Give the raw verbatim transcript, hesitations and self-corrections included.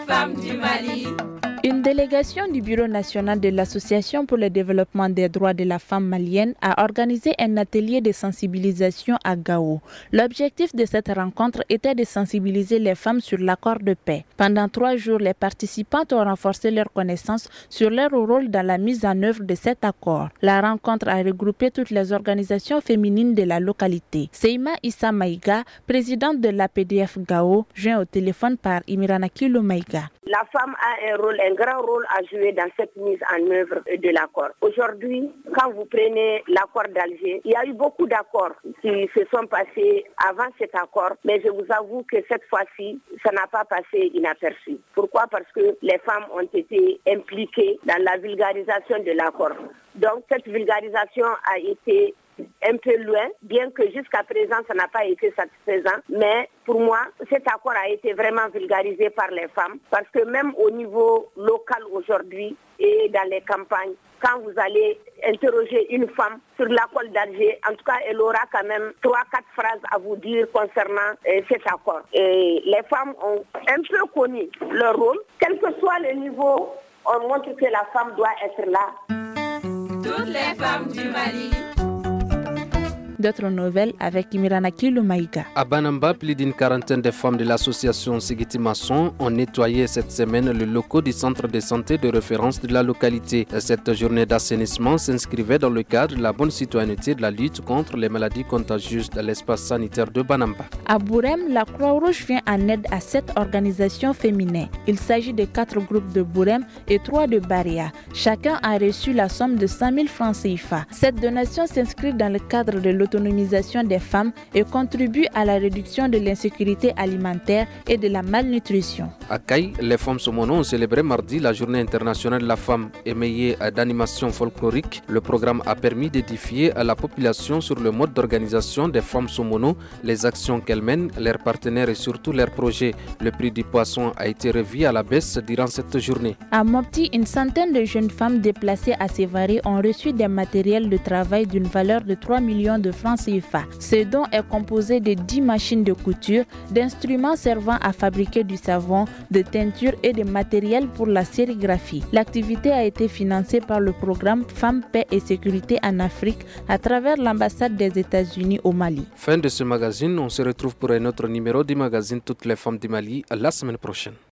femmes du Mali. Une délégation du Bureau national de l'Association pour le développement des droits de la femme malienne a organisé un atelier de sensibilisation à Gao. L'objectif de cette rencontre était de sensibiliser les femmes sur l'accord de paix. Pendant trois jours, les participantes ont renforcé leurs connaissances sur leur rôle dans la mise en œuvre de cet accord. La rencontre a regroupé toutes les organisations féminines de la localité. Seima Issa Maïga, présidente de l'A P D F Gao, joint au téléphone par Imirana Kilo Maïga. La femme a un rôle, un grand rôle à jouer dans cette mise en œuvre de l'accord. Aujourd'hui, quand vous prenez l'accord d'Alger, il y a eu beaucoup d'accords qui se sont passés avant cet accord, mais je vous avoue que cette fois-ci, ça n'a pas passé inaperçu. Pourquoi? Parce que les femmes ont été impliquées dans la vulgarisation de l'accord. Donc cette vulgarisation a été un peu loin, bien que jusqu'à présent ça n'a pas été satisfaisant, mais pour moi cet accord a été vraiment vulgarisé par les femmes, parce que même au niveau local aujourd'hui et dans les campagnes, quand vous allez interroger une femme sur l'accord d'Alger, en tout cas elle aura quand même trois quatre phrases à vous dire concernant euh, cet accord. Et les femmes ont un peu connu leur rôle, quel que soit le niveau, on montre que la femme doit être là. Toutes les femmes du Mali. D'autres nouvelles avec Imirana Kilo Maïga. À Banamba, plus d'une quarantaine de femmes de l'association Sigiti Masson ont nettoyé cette semaine le locaux du centre de santé de référence de la localité. Cette journée d'assainissement s'inscrivait dans le cadre de la bonne citoyenneté de la lutte contre les maladies contagieuses dans l'espace sanitaire de Banamba. À Bourem, la Croix-Rouge vient en aide à sept organisations féminines. Il s'agit de quatre groupes de Bourem et trois de Baria. Chacun a reçu la somme de cent mille francs C F A. Cette donation s'inscrit dans le cadre de l'autonomisation des femmes et contribue à la réduction de l'insécurité alimentaire et de la malnutrition. À Caille, les femmes Somono ont célébré mardi la journée internationale de la femme. Émaillée d'animation folklorique, le programme a permis d'édifier à la population sur le mode d'organisation des femmes Somono, les actions qu'elles mènent, leurs partenaires et surtout leurs projets. Le prix du poisson a été revu à la baisse durant cette journée. À Mopti, une centaine de jeunes femmes déplacées à Sévaré ont reçu des matériels de travail d'une valeur de trois millions de francs C F A. Ce don est composé de dix machines de couture, d'instruments servant à fabriquer du savon, de teinture et de matériel pour la sérigraphie. L'activité a été financée par le programme Femmes, Paix et Sécurité en Afrique à travers l'ambassade des États-Unis au Mali. Fin de ce magazine, on se retrouve pour un autre numéro du magazine Toutes les femmes du Mali la semaine prochaine.